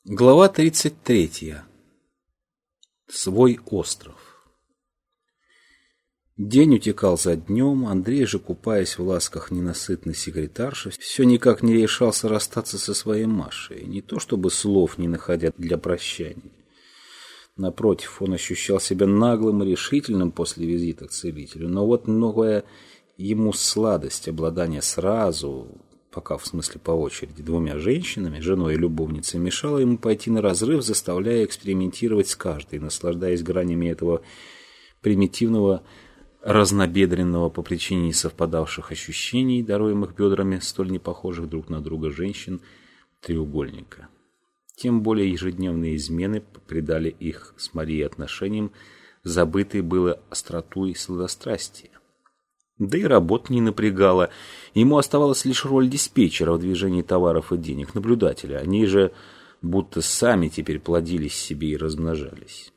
Глава 33. Свой остров. День утекал за днем, Андрей же, купаясь в ласках ненасытной секретарши, все никак не решался расстаться со своей Машей, не то чтобы слов не находя для прощания. Напротив, он ощущал себя наглым и решительным после визита к целителю, но вот новая ему сладость обладания сразу, пока в смысле по очереди, двумя женщинами, женой и любовницей, мешало ему пойти на разрыв, заставляя экспериментировать с каждой, наслаждаясь гранями этого примитивного, разнобедренного по причине несовпадавших ощущений, даруемых бедрами столь непохожих друг на друга женщин, треугольника. Тем более ежедневные измены придали их с Марией отношениям забытой было остроту и сладострастие. Да и работа не напрягала. Ему оставалась лишь роль диспетчера в движении товаров и денег, наблюдателя. Они же будто сами теперь плодились себе и размножались.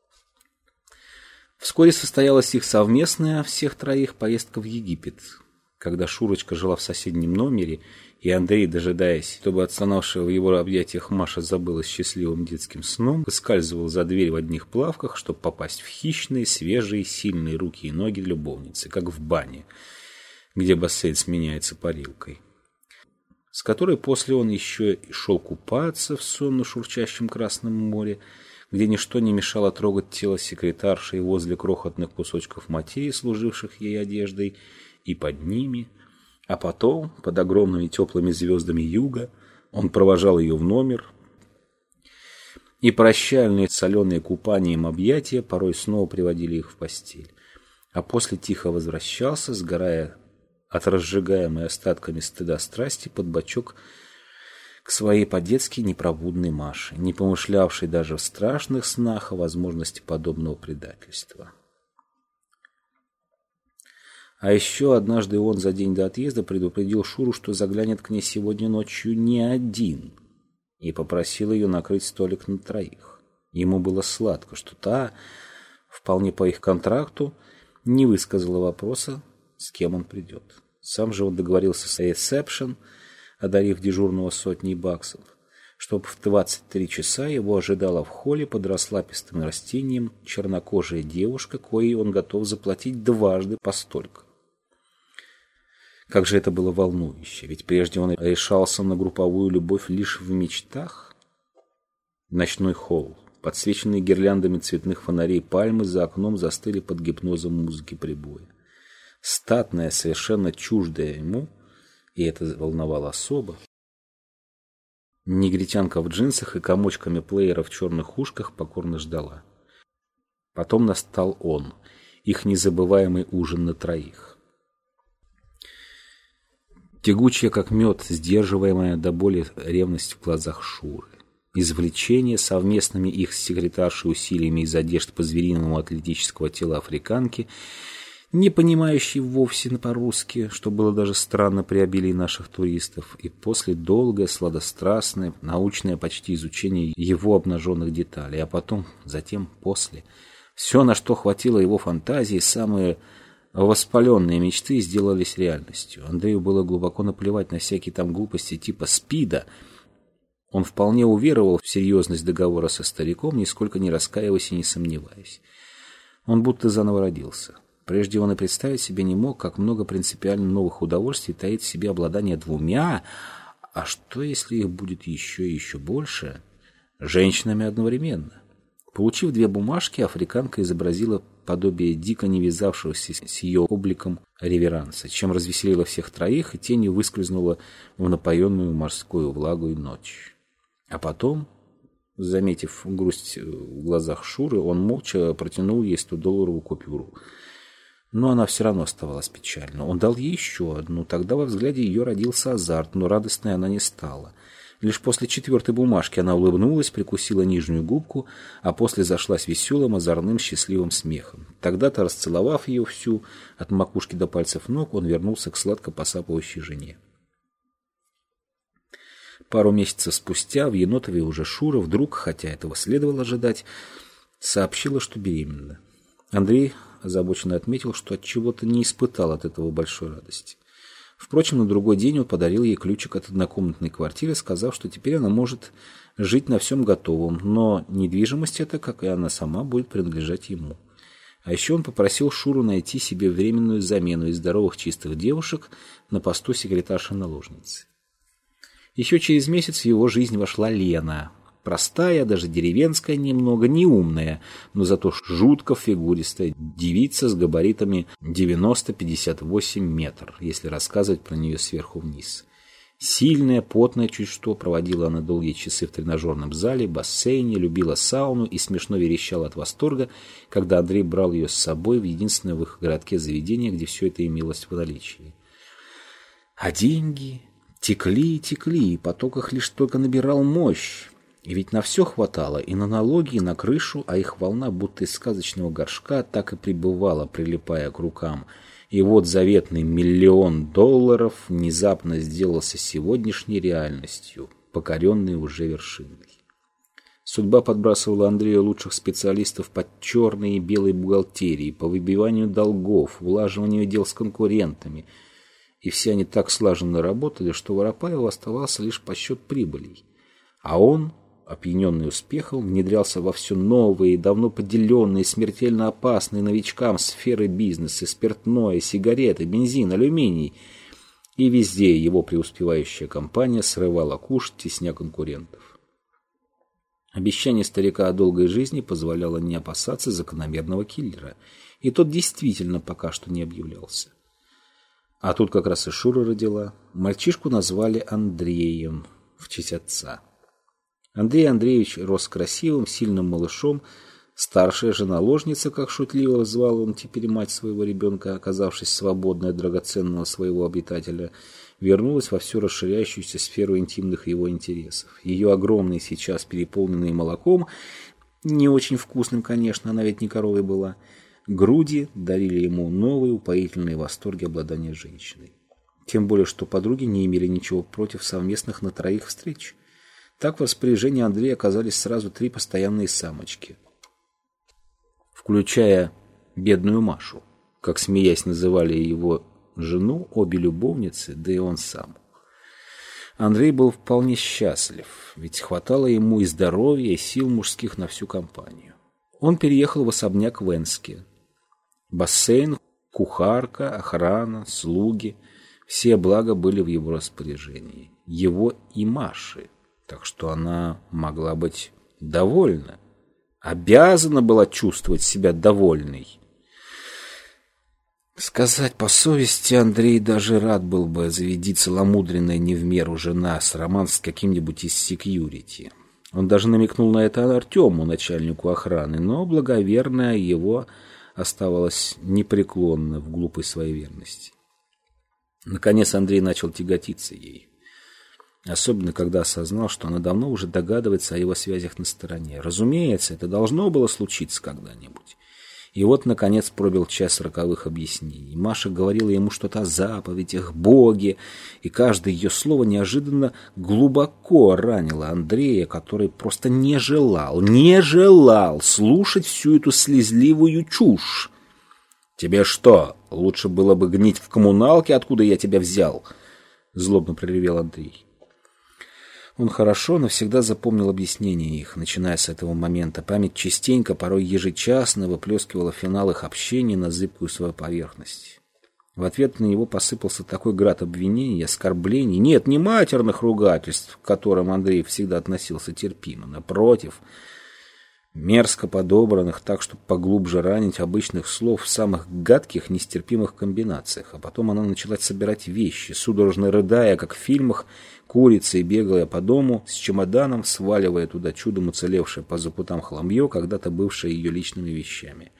Вскоре состоялась их совместная, всех троих, поездка в Египет. Когда Шурочка жила в соседнем номере, и Андрей, дожидаясь, чтобы отстонавшая в его объятиях Маша забылась счастливым детским сном, выскальзывал за дверь в одних плавках, чтобы попасть в хищные, свежие, сильные руки и ноги любовницы, как в бане, где бассейн сменяется парилкой, с которой после он еще и шел купаться в сонно-шурчащем Красном море, где ничто не мешало трогать тело секретарши и возле крохотных кусочков материи, служивших ей одеждой, и под ними. А потом, под огромными теплыми звездами юга, он провожал ее в номер, и прощальные соленые купанием объятия порой снова приводили их в постель. А после тихо возвращался, сгорая от разжигаемой остатками стыда страсти под бочок к своей по-детски непробудной Маше, не помышлявшей даже в страшных снах о возможности подобного предательства. А еще однажды он за день до отъезда предупредил Шуру, что заглянет к ней сегодня ночью не один, и попросил ее накрыть столик на троих. Ему было сладко, что та, вполне по их контракту, не высказала вопроса, с кем он придет. Сам же он договорился с ресепшн, одарив дежурного $100, чтобы в 23 часа его ожидала в холле под раслапистым растением чернокожая девушка, коей он готов заплатить дважды по столько. Как же это было волнующе, ведь прежде он решался на групповую любовь лишь в мечтах. Ночной холл, подсвеченные гирляндами цветных фонарей пальмы за окном застыли под гипнозом музыки прибоя. Статная, совершенно чуждая ему, и это волновало особо, негритянка в джинсах и комочками плеера в черных ушках покорно ждала. Потом настал он, их незабываемый ужин на троих. Тягучая, как мед, сдерживаемая до боли ревность в глазах Шуры. Извлечение совместными их с секретаршей усилиями из одежд по-звериному атлетического тела африканки, не понимающей вовсе по-русски, что было даже странно при обилии наших туристов, и после долгое, сладострастное, научное почти изучение его обнаженных деталей, а затем после. Все, на что хватило его фантазии, самые воспаленные мечты сделались реальностью. Андрею было глубоко наплевать на всякие там глупости типа СПИДа. Он вполне уверовал в серьезность договора со стариком, нисколько не раскаиваясь и не сомневаясь. Он будто заново родился. Прежде он и представить себе не мог, как много принципиально новых удовольствий таит в себе обладание двумя, а что если их будет еще и еще больше, женщинами одновременно. Получив 2 бумажки, африканка изобразила подобие дико не вязавшегося с ее обликом реверанса, чем развеселила всех троих и тенью выскользнула в напоенную морскую влагу и ночь. А потом, заметив грусть в глазах Шуры, он молча протянул ей $100 купюру. Но она все равно оставалась печальна. Он дал ей еще одну. Тогда во взгляде ее родился азарт, но радостной она не стала. Лишь после 4-й бумажки она улыбнулась, прикусила нижнюю губку, а после зашлась веселым, озорным, счастливым смехом. Тогда-то, расцеловав ее всю, от макушки до пальцев ног, он вернулся к сладко посапывающей жене. Пару месяцев спустя в Енотове уже Шура вдруг, хотя этого следовало ожидать, сообщила, что беременна. Андрей озабоченно отметил, что от чего-то не испытал от этого большой радости. Впрочем, на другой день он подарил ей ключик от однокомнатной квартиры, сказав, что теперь она может жить на всем готовом, но недвижимость эта, как и она сама, будет принадлежать ему. А еще он попросил Шуру найти себе временную замену из здоровых чистых девушек на посту секретарши-наложницы. Еще через месяц в его жизнь вошла Лена. Простая, даже деревенская немного, неумная, но зато жутко фигуристая девица с габаритами 90-58 метров, если рассказывать про нее сверху вниз. Сильная, потная чуть что, проводила она долгие часы в тренажерном зале, бассейне, любила сауну и смешно верещала от восторга, когда Андрей брал ее с собой в единственное в их городке заведение, где все это имелось в наличии. А деньги текли и текли, и поток их лишь только набирал мощь. И ведь на все хватало, и на налоги, и на крышу, а их волна, будто из сказочного горшка, так и прибывала, прилипая к рукам. И вот заветный $1 миллион внезапно сделался сегодняшней реальностью, покоренной уже вершиной. Судьба подбрасывала Андрею лучших специалистов по черной и белой бухгалтерии, по выбиванию долгов, улаживанию дел с конкурентами. И все они так слаженно работали, что Воропаеву оставался лишь подсчет прибылей. А он, опьяненный успехом, внедрялся во все новые, давно поделенные, смертельно опасные новичкам сферы бизнеса: спиртное, сигареты, бензин, алюминий. И везде его преуспевающая компания срывала куш, тесня конкурентов. Обещание старика о долгой жизни позволяло не опасаться закономерного киллера, и тот действительно пока что не объявлялся. А тут как раз и Шура родила. Мальчишку назвали Андреем в честь отца. Андрей Андреевич рос красивым, сильным малышом. Старшая же наложница, как шутливо звал он теперь мать своего ребенка, оказавшись свободной от драгоценного своего обитателя, вернулась во всю расширяющуюся сферу интимных его интересов. Ее огромные, сейчас переполненные молоком, не очень вкусным, конечно, она ведь не коровой была, груди дарили ему новые упоительные восторги обладания женщиной. Тем более, что подруги не имели ничего против совместных на троих встреч. Так в распоряжении Андрея оказались сразу 3 постоянные самочки, включая бедную Машу, как, смеясь, называли его жену обе любовницы, да и он сам. Андрей был вполне счастлив, ведь хватало ему и здоровья, и сил мужских на всю компанию. Он переехал в особняк в Энске. Бассейн, кухарка, охрана, слуги – все блага были в его распоряжении. Его и Маши. Так что она могла быть довольна. Обязана была чувствовать себя довольной. Сказать по совести, Андрей даже рад был бы заведи целомудренная не в меру жена с роман с каким-нибудь из секьюрити. Он даже намекнул на это Артему, начальнику охраны, но благоверная его оставалась непреклонна в глупой своей верности. Наконец Андрей начал тяготиться ею. Особенно, когда осознал, что она давно уже догадывается о его связях на стороне. Разумеется, это должно было случиться когда-нибудь. И вот, наконец, пробил час роковых объяснений. Маша говорила ему что-то о заповедях, Боге, и каждое ее слово неожиданно глубоко ранило Андрея, который просто не желал слушать всю эту слезливую чушь. «Тебе что, лучше было бы гнить в коммуналке, откуда я тебя взял?» — злобно проревел Андрей. Он хорошо навсегда запомнил объяснения их, начиная с этого момента. Память частенько, порой ежечасно выплескивала финал их общения на зыбкую свою поверхность. В ответ на него посыпался такой град обвинений, оскорблений. Нет, не матерных ругательств, к которым Андрей всегда относился терпимо. Напротив, мерзко подобранных так, чтобы поглубже ранить обычных слов в самых гадких, нестерпимых комбинациях. А потом она начала собирать вещи, судорожно рыдая, как в фильмах, курицей, бегая по дому с чемоданом, сваливая туда чудом уцелевшее по закутам хламье, когда-то бывшее ее личными вещами.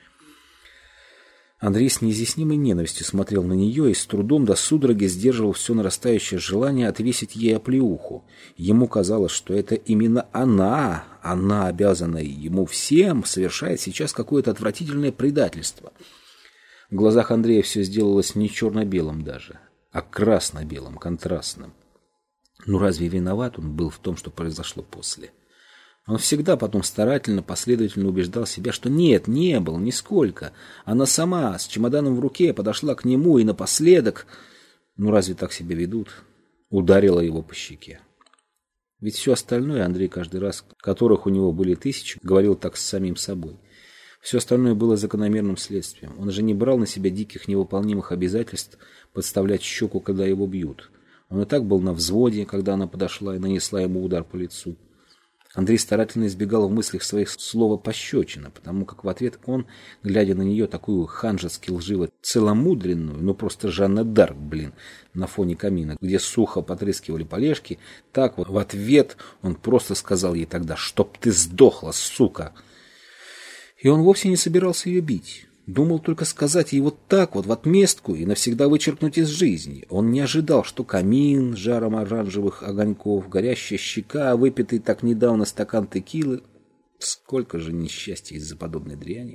Андрей с неизъяснимой ненавистью смотрел на нее и с трудом до судороги сдерживал все нарастающее желание отвесить ей оплеуху. Ему казалось, что это именно она обязана ему всем, совершает сейчас какое-то отвратительное предательство. В глазах Андрея все сделалось не черно-белым даже, а красно-белым, контрастным. Ну разве виноват он был в том, что произошло после? Он всегда потом старательно, последовательно убеждал себя, что нет, не был, нисколько. Она сама с чемоданом в руке подошла к нему и напоследок... Ну разве так себя ведут? Ударила его по щеке. Ведь все остальное Андрей каждый раз, которых у него были тысячи, говорил так с самим собой. Все остальное было закономерным следствием. Он же не брал на себя диких невыполнимых обязательств подставлять щеку, когда его бьют. Он и так был на взводе, когда она подошла и нанесла ему удар по лицу. Андрей старательно избегал в мыслях своих слова «пощечина», потому как в ответ он, глядя на нее такую ханжески лживо целомудренную, ну просто Жанна Дарк, на фоне камина, где сухо потрескивали полежки, так вот в ответ он просто сказал ей тогда: «Чтоб ты сдохла, сука!» И он вовсе не собирался ее бить. Думал только сказать ей вот так вот, в отместку, и навсегда вычеркнуть из жизни. Он не ожидал, что камин с жаром оранжевых огоньков, горящая щека, выпитый так недавно стакан текилы. Сколько же несчастья из-за подобной дряни.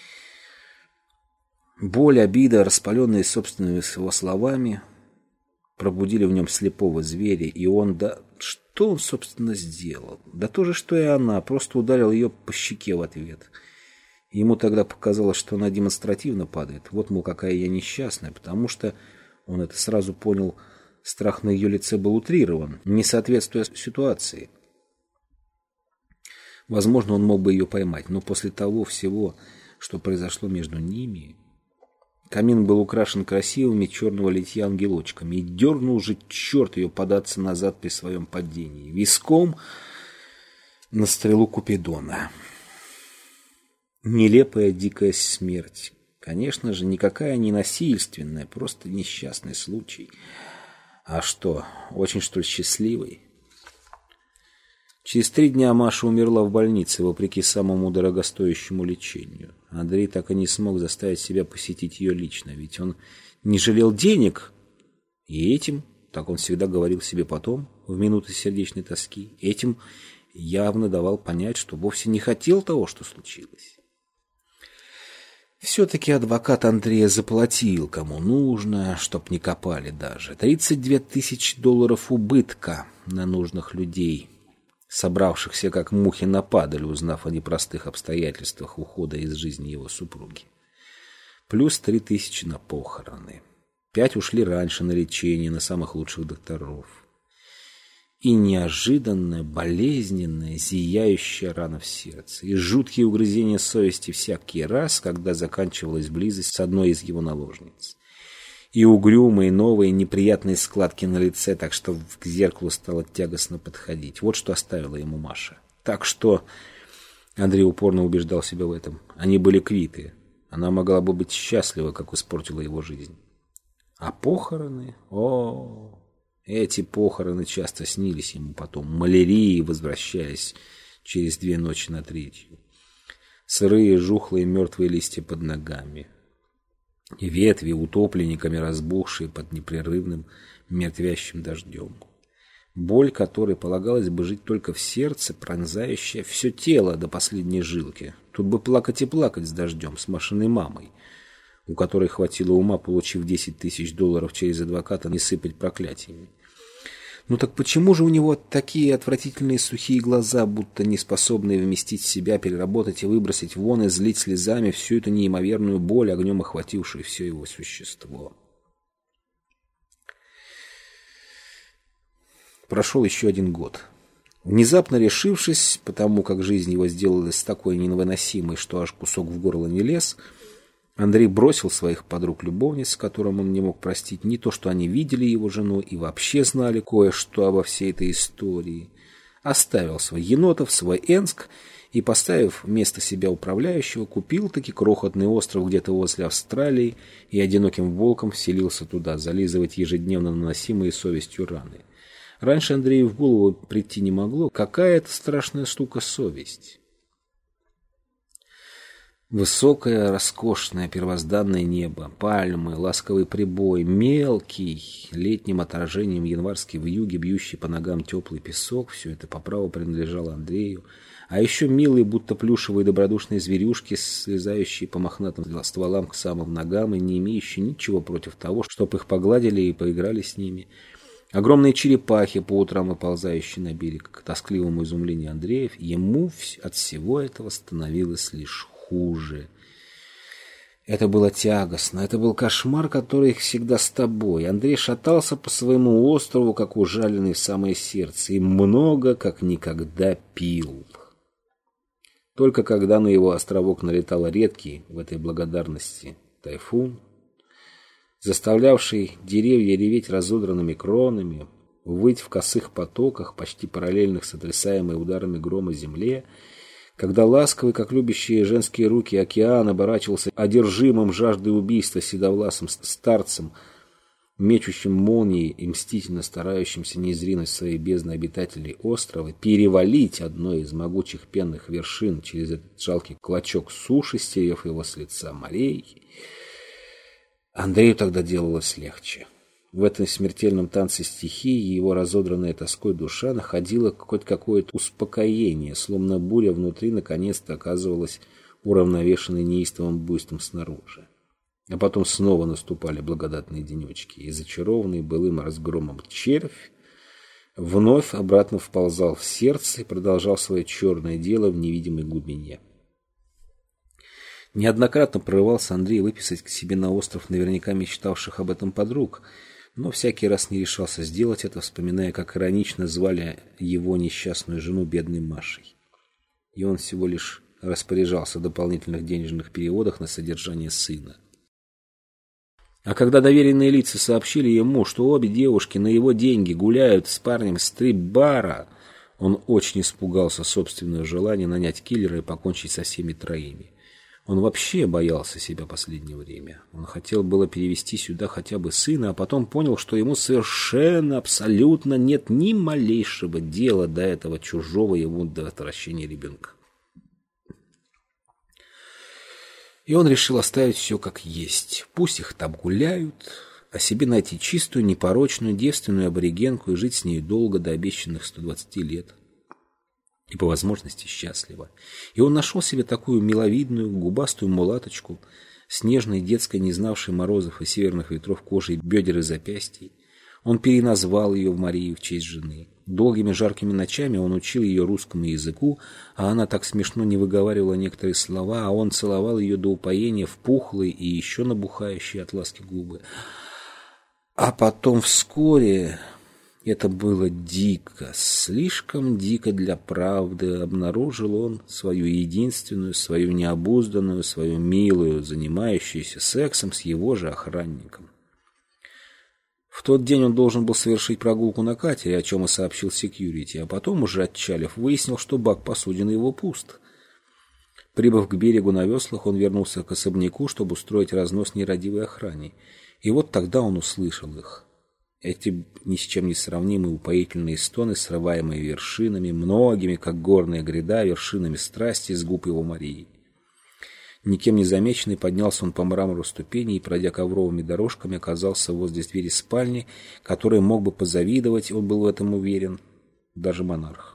Боль, обида, распаленные собственными его словами, пробудили в нем слепого зверя, и он, что он, собственно, сделал? Да то же, что и она, просто ударил ее по щеке в ответ. Ему тогда показалось, что она демонстративно падает. Вот, мол, какая я несчастная, потому что, он это сразу понял, страх на ее лице был утрирован, не соответствуя ситуации. Возможно, он мог бы ее поймать, но после того всего, что произошло между ними... Камин был украшен красивыми черного литья ангелочками, и дернул же черт ее податься назад при своем падении, виском на стрелу Купидона. Нелепая дикая смерть. Конечно же, никакая не насильственная, просто несчастный случай. А что, очень что ли счастливый? Через 3 дня Маша умерла в больнице, вопреки самому дорогостоящему лечению. Андрей так и не смог заставить себя посетить ее лично, ведь он не жалел денег. И этим, так он всегда говорил себе потом, в минуты сердечной тоски, этим явно давал понять, что вовсе не хотел того, что случилось. Все-таки адвокат Андрея заплатил, кому нужно, чтоб не копали даже. $32 000 убытка на нужных людей, собравшихся как мухи на падаль, узнав о непростых обстоятельствах ухода из жизни его супруги. Плюс 3000 на похороны. 5 ушли раньше на лечение, на самых лучших докторов. И неожиданная, болезненная, зияющая рана в сердце. И жуткие угрызения совести всякий раз, когда заканчивалась близость с одной из его наложниц. И угрюмые, новые, неприятные складки на лице, так что к зеркалу стало тягостно подходить. Вот что оставила ему Маша. Так что Андрей упорно убеждал себя в этом. Они были квиты. Она могла бы быть счастлива, как испортила его жизнь. А похороны? Эти похороны часто снились ему потом. Малярии возвращались через 2 ночи на 3-ю. Сырые, жухлые, мертвые листья под ногами. И ветви утопленниками разбухшие под непрерывным мертвящим дождем. Боль, которой полагалось бы жить только в сердце, пронзающая все тело до последней жилки. Тут бы плакать и плакать с дождем, с Машиной мамой, у которой хватило ума, получив $10 000 через адвоката, не сыпать проклятиями. Ну так почему же у него такие отвратительные сухие глаза, будто не способные вместить в себя, переработать и выбросить вон и злить слезами всю эту неимоверную боль, огнем охватившую все его существо? Прошел еще 1 год. Внезапно решившись, потому как жизнь его сделалась такой невыносимой, что аж кусок в горло не лез, Андрей бросил своих подруг-любовниц, которым он не мог простить ни то, что они видели его жену и вообще знали кое-что обо всей этой истории. Оставил свой Енотов, свой Энск и, поставив вместо себя управляющего, купил-таки крохотный остров где-то возле Австралии и одиноким волком вселился туда, зализывать ежедневно наносимые совестью раны. Раньше Андрею в голову прийти не могло, какая это страшная штука совесть. Высокое, роскошное, первозданное небо, пальмы, ласковый прибой, мелкий, летним отражением январской вьюги, бьющий по ногам теплый песок — все это по праву принадлежало Андрею. А еще милые, будто плюшевые добродушные зверюшки, слезающие по мохнатым стволам к самым ногам и не имеющие ничего против того, чтоб их погладили и поиграли с ними. Огромные черепахи, по утрам выползающие на берег. К тоскливому изумлению Андреев, ему от всего этого становилось лишь хуже. Это было тягостно, это был кошмар, который всегда с тобой. Андрей шатался по своему острову, как ужаленный в самое сердце, и много, как никогда, пил. Только когда на его островок налетал редкий в этой благодарности тайфун, заставлявший деревья реветь разодранными кронами, выть в косых потоках, почти параллельных сотрясаемой ударами грома земле, когда ласковый, как любящие женские руки, океан оборачивался одержимым жаждой убийства седовласым старцем, мечущим молнии и мстительно старающимся не изринуть свои бездны обитателей острова, перевалить одной из могучих пенных вершин через этот жалкий клочок суши, стерев его с лица морей, Андрею тогда делалось легче. В этом смертельном танце стихии его разодранная тоской душа находила хоть какое-то успокоение, словно буря внутри наконец-то оказывалась уравновешенной неистовым буйством снаружи. А потом снова наступали благодатные денечки, и зачарованный былым разгромом червь вновь обратно вползал в сердце и продолжал свое черное дело в невидимой глубине. Неоднократно прорывался Андрей выписать к себе на остров наверняка мечтавших об этом подруг, но всякий раз не решался сделать это, вспоминая, как иронично звали его несчастную жену бедной Машей. И он всего лишь распоряжался в дополнительных денежных переводах на содержание сына. А когда доверенные лица сообщили ему, что обе девушки на его деньги гуляют с парнем стрип-бара, он очень испугался собственного желания нанять киллера и покончить со всеми троими. Он вообще боялся себя последнее время. Он хотел было перевести сюда хотя бы сына, а потом понял, что ему совершенно, абсолютно нет ни малейшего дела до этого чужого ему до отвращения ребенка. И он решил оставить все как есть. Пусть их там гуляют, а себе найти чистую, непорочную, девственную аборигенку и жить с ней долго, до обещанных 120 лет. И по возможности счастливо. И он нашел себе такую миловидную, губастую мулаточку с нежной детской, не знавшей морозов и северных ветров кожей бедер и запястий. Он переназвал ее в Марию в честь жены. Долгими жаркими ночами он учил ее русскому языку, а она так смешно не выговаривала некоторые слова, а он целовал ее до упоения в пухлые и еще набухающие от ласки губы. А потом вскоре... Это было дико, слишком дико для правды. Обнаружил он свою единственную, свою необузданную, свою милую, занимающуюся сексом с его же охранником. В тот день он должен был совершить прогулку на катере, о чем и сообщил секьюрити, а потом, уже отчалив, выяснил, что бак посудины его пуст. Прибыв к берегу на веслах, он вернулся к особняку, чтобы устроить разнос нерадивой охране. И вот тогда он услышал их. Эти ни с чем не сравнимые упоительные стоны, срываемые вершинами, многими, как горная гряда, вершинами страсти с губ его Марии. Никем не замеченный поднялся он по мрамору ступеней и, пройдя ковровыми дорожками, оказался возле двери спальни, которой мог бы позавидовать, он был в этом уверен, даже монарх.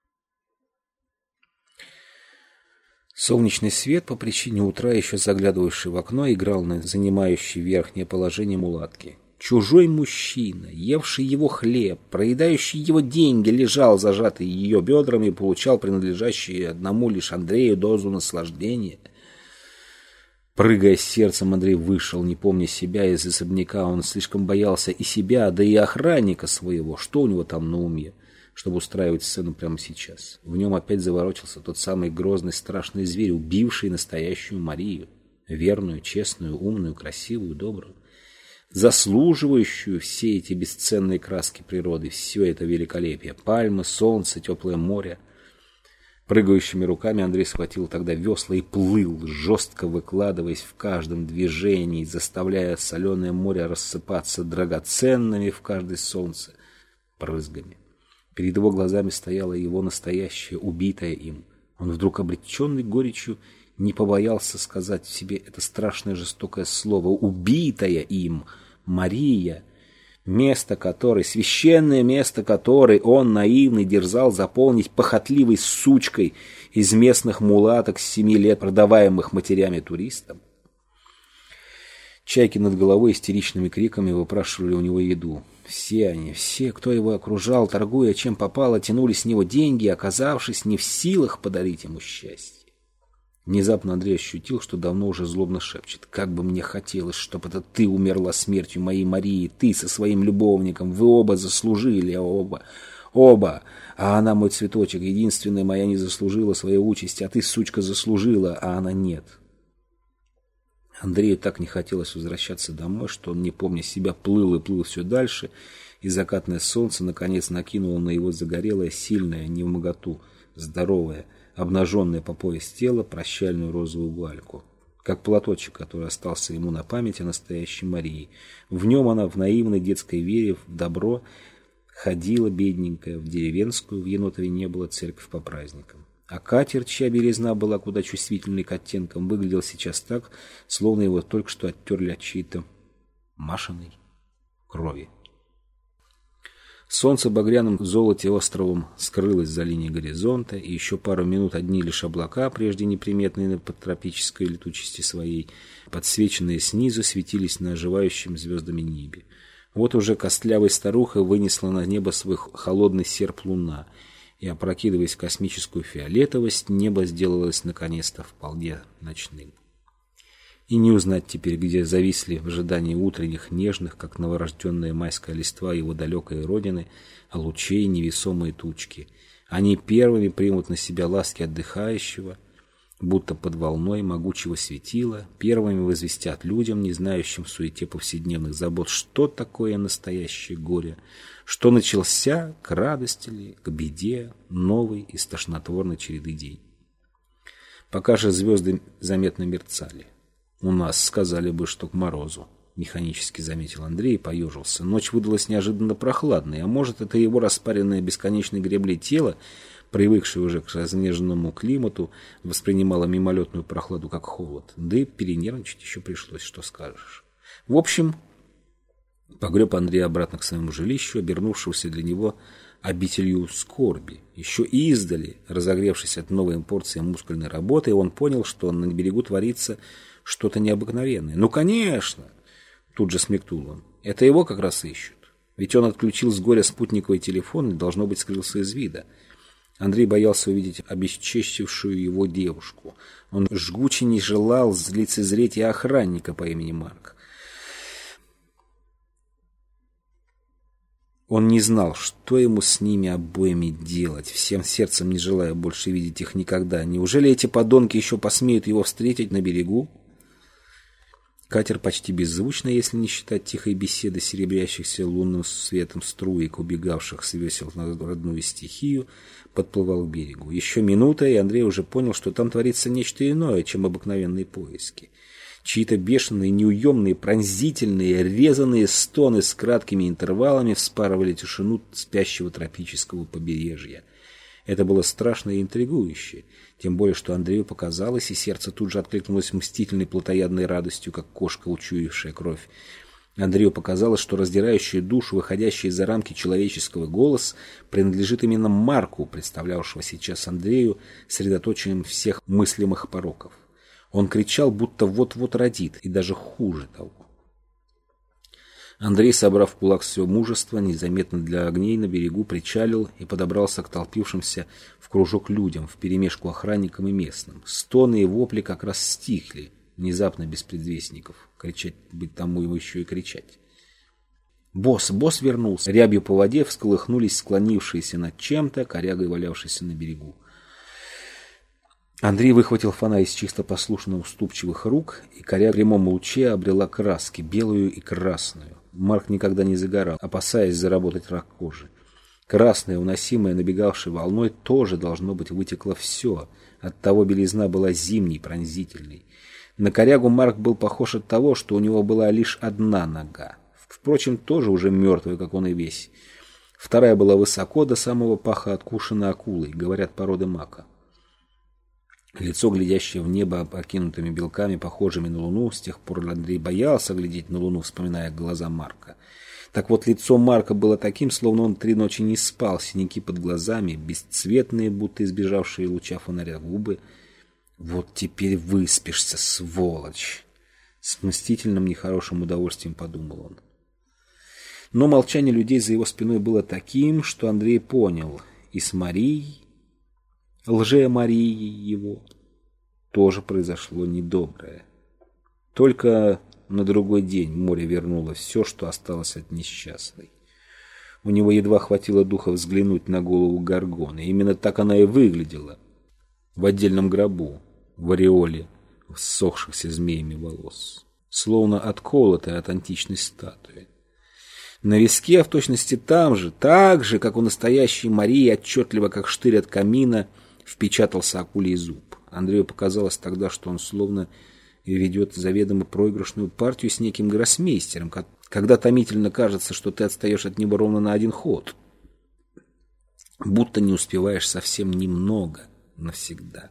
Солнечный свет, по причине утра еще заглядывавший в окно, играл на занимающей верхнее положение мулатки. Чужой мужчина, евший его хлеб, проедающий его деньги, лежал зажатый ее бедрами и получал принадлежащую одному лишь Андрею дозу наслаждения. Прыгая сердцем, Андрей вышел, не помня себя, из особняка. Он слишком боялся и себя, да и охранника своего. Что у него там на уме, чтобы устраивать сцену прямо сейчас? В нем опять заворочился тот самый грозный, страшный зверь, убивший настоящую Марию. Верную, честную, умную, красивую, добрую. Заслуживающую все эти бесценные краски природы, все это великолепие. Пальмы, солнце, теплое море. Прыгающими руками Андрей схватил тогда весла и плыл, жестко выкладываясь в каждом движении, заставляя соленое море рассыпаться драгоценными в каждое солнце брызгами. Перед его глазами стояла его настоящая, убитая им. Он вдруг, обреченный горечью, не побоялся сказать себе это страшное жестокое слово. Убитая им Мария, место которой, священное место которой он, наивный, дерзал заполнить похотливой сучкой из местных мулаток с 7 лет, продаваемых матерями-туристам. Чайки над головой истеричными криками выпрашивали у него еду. Все они, все, кто его окружал, торгуя чем попало, тянули с него деньги, оказавшись не в силах подарить ему счастье. Внезапно Андрей ощутил, что давно уже злобно шепчет. «Как бы мне хотелось, чтобы это ты умерла смертью моей Марии, ты со своим любовником, вы оба заслужили, оба. А она, мой цветочек, единственная моя, не заслужила своей участи, а ты, сучка, заслужила, а она нет». Андрею так не хотелось возвращаться домой, что он, не помня себя, плыл и плыл все дальше, и закатное солнце наконец накинуло на его загорелое, сильное, невмоготу, здоровое, обнаженное по пояс тело, прощальную розовую гальку, как платочек, который остался ему на память о настоящей Марии. В нем она в наивной детской вере в добро ходила бедненькая, в деревенскую, в Енотове не было церковь по праздникам. А катер, чья белизна была куда чувствительной к оттенкам, выглядел сейчас так, словно его только что оттерли от чьей-то Машиной крови. Солнце багряным золоте островом скрылось за линией горизонта, и еще пару минут одни лишь облака, прежде неприметные на подтропической летучести своей, подсвеченные снизу, светились на оживающем звездами небе. Вот уже костлявая старуха вынесла на небо свой холодный серп луна, и, опрокидываясь в космическую фиолетовость, небо сделалось наконец-то вполне ночным. И не узнать теперь, где зависли в ожидании утренних, нежных, как новорожденная майская листва его далекой родины, лучей невесомые тучки. Они первыми примут на себя ласки отдыхающего, будто под волной могучего светила, первыми возвестят людям, не знающим в суете повседневных забот, что такое настоящее горе, что начался, к радости ли, к беде, новый из тошнотворной череды день. Пока же звезды заметно мерцали. «У нас сказали бы, что к морозу», — механически заметил Андрей и поежился. Ночь выдалась неожиданно прохладной, а может, это его распаренное бесконечной греблей тело, привыкшее уже к разнеженному климату, воспринимало мимолетную прохладу как холод. Да и перенервничать еще пришлось, что скажешь. В общем, погреб Андрей обратно к своему жилищу, обернувшегося для него обителью скорби. Еще издали, разогревшись от новой порции мускульной работы, он понял, что на берегу творится что-то необыкновенное. «Ну, конечно!» — тут же смекнул он. «Это его как раз ищут. Ведь он отключил с горя спутниковый телефон и, должно быть, скрылся из вида». Андрей боялся увидеть обесчестившую его девушку. Он жгуче не желал лицезреть и охранника по имени Марк. Он не знал, что ему с ними обоими делать, всем сердцем не желая больше видеть их никогда. Неужели эти подонки еще посмеют его встретить на берегу? Катер почти беззвучно, если не считать тихой беседы серебрящихся лунным светом струек, убегавших с весел на родную стихию, подплывал к берегу. Еще минута, и Андрей уже понял, что там творится нечто иное, чем обыкновенные поиски. Чьи-то бешеные, неуемные, пронзительные, резаные стоны с краткими интервалами вспарывали тишину спящего тропического побережья. Это было страшно и интригующе, тем более, что Андрею показалось, и сердце тут же откликнулось мстительной плотоядной радостью, как кошка, учуявшая кровь. Андрею показалось, что раздирающая душу, выходящий за рамки человеческого голос, принадлежит именно Марку, представлявшего сейчас Андрею средоточием всех мыслимых пороков. Он кричал, будто вот-вот родит, и даже хуже того. Андрей, собрав в кулак все мужество, незаметно для огней на берегу причалил и подобрался к толпившимся в кружок людям, вперемешку охранникам и местным. Стоны и вопли как раз стихли, внезапно без предвестников. Кричать быть тому ему еще и кричать. Босс вернулся. Рябью по воде всколыхнулись склонившиеся над чем-то, корягой валявшиеся на берегу. Андрей выхватил фонарь из чисто послушно уступчивых рук, и коряга в прямом луче обрела краски, белую и красную. Марк никогда не загорал, опасаясь заработать рак кожи. Красное, уносимое набегавшей волной, тоже, должно быть, вытекло все. Оттого белизна была зимней, пронзительной. На корягу Марк был похож от того, что у него была лишь одна нога. Впрочем, тоже уже мертвая, как он и весь. Вторая была высоко, до самого паха откушена акулой, говорят, породы мака. Лицо, глядящее в небо окинутыми белками, похожими на луну, с тех пор Андрей боялся глядеть на луну, вспоминая глаза Марка. Так вот, лицо Марка было таким, словно он 3 ночи не спал, синяки под глазами, бесцветные, будто избежавшие луча фонаря губы. «Вот теперь выспишься, сволочь!» С мстительным нехорошим удовольствием подумал он. Но молчание людей за его спиной было таким, что Андрей понял, и с Марией, лже-Марией его, тоже произошло недоброе. Только на другой день море вернуло все, что осталось от несчастной. У него едва хватило духа взглянуть на голову Горгоны. Именно так она и выглядела. В отдельном гробу, в ореоле ссохшихся змеями волос. Словно отколотая от античной статуи. На виске, в точности там же, так же, как у настоящей Марии, отчетливо, как штырь от камина, впечатался акулий зуб. Андрею показалось тогда, что он словно ведет заведомо проигрышную партию с неким гроссмейстером, когда томительно кажется, что ты отстаешь от него ровно на один ход. Будто не успеваешь совсем немного навсегда.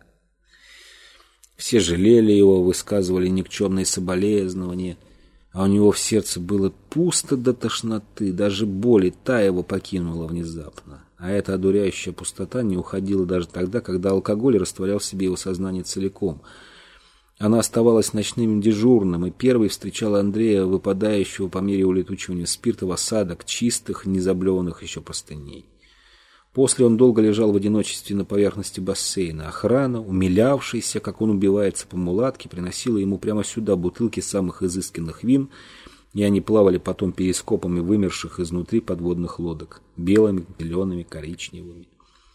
Все жалели его, высказывали никчемные соболезнования, а у него в сердце было пусто до тошноты, даже боль и та его покинула внезапно. А эта одуряющая пустота не уходила даже тогда, когда алкоголь растворял в себе его сознание целиком. Она оставалась ночным дежурным, и первой встречала Андрея, выпадающего по мере улетучивания спирта в осадок чистых, незаблеванных еще простыней. После он долго лежал в одиночестве на поверхности бассейна. Охрана, умилявшаяся, как он убивается по мулатке, приносила ему прямо сюда бутылки самых изысканных вин, и они плавали потом перископами вымерших изнутри подводных лодок, белыми, зелеными, коричневыми.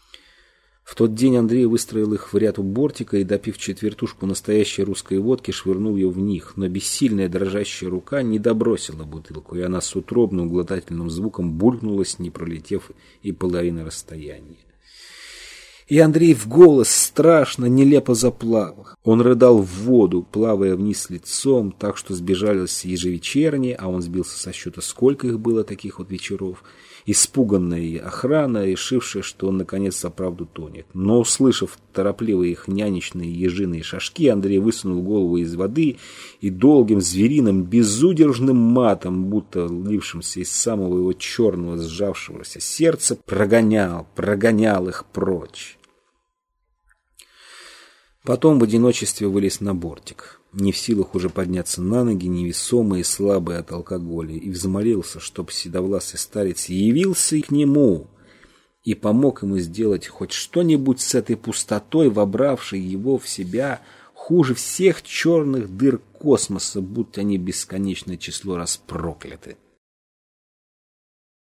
В тот день Андрей выстроил их в ряд у бортика и, допив четвертушку настоящей русской водки, швырнул ее в них, но бессильная дрожащая рука не добросила бутылку, и она с утробным глотательным звуком булькнулась, не пролетев и половины расстояния. И Андрей в голос страшно, нелепо заплакал. Он рыдал в воду, плавая вниз лицом, так что сбежались ежевечерние, а он сбился со счета, сколько их было таких вот вечеров. Испуганная охрана, решившая, что он наконец заправду тонет. Но, услышав торопливые их нянечные ежиные шажки, Андрей высунул голову из воды и долгим звериным безудержным матом, будто лившимся из самого его черного сжавшегося сердца, прогонял их прочь. Потом в одиночестве вылез на бортик, не в силах уже подняться на ноги, невесомый и слабый от алкоголя, и взмолился, чтоб седовласый старец явился к нему и помог ему сделать хоть что-нибудь с этой пустотой, вобравшей его в себя хуже всех черных дыр космоса, будто они бесконечное число раз прокляты.